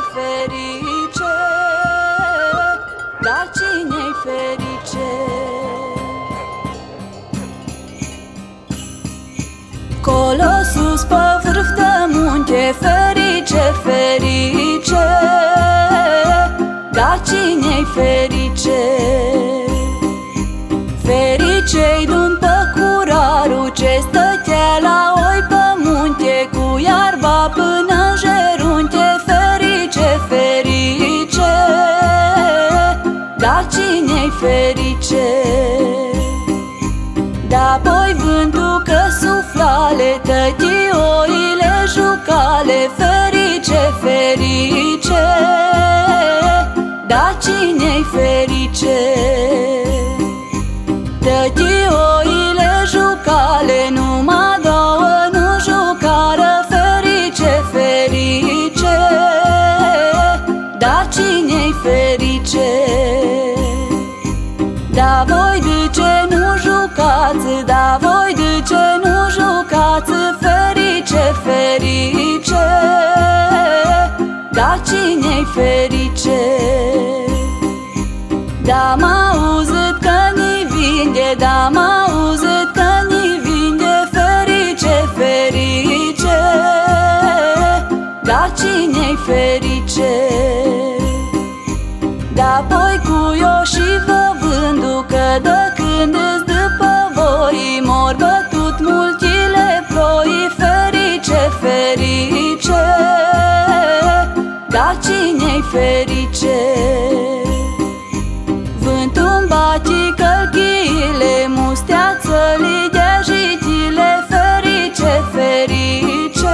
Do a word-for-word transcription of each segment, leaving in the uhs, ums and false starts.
ferice, dar cine-i ferice? Colo sus pe vârf de munte, ferice, ferice, dar cine-i ferice? Fericei d'un păcurarul ce stătea la oi pe munte, cu iarba până în gerunte, ferice, ferice, dar cine-i ferice? De-apoi vântul că suflale, tătioile jucale, ferice, ferice, dar cine-i ferice? Tătioile jucale, numai două nu jucară, ferice, ferice, dar cine-i ferice? Da voi de ce nu jucați, da voi de ce nu jucați, ferice, ferice, dar cine-i ferice? Da-m auzit că ni vinde, da-m auzit că ni vinde, ferice, ferice, dar cine-i ferice? Da-poi cu eu și vă vându, că de când îți după voi mor bătut multile ploi, ferice, ferice, dar cine-i ferice? Vântul-mi bati călchiile, musteață-li dea jitile, ferice, ferice,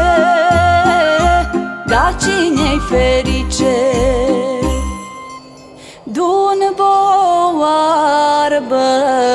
dar cine-i ferice? Du-n boarbă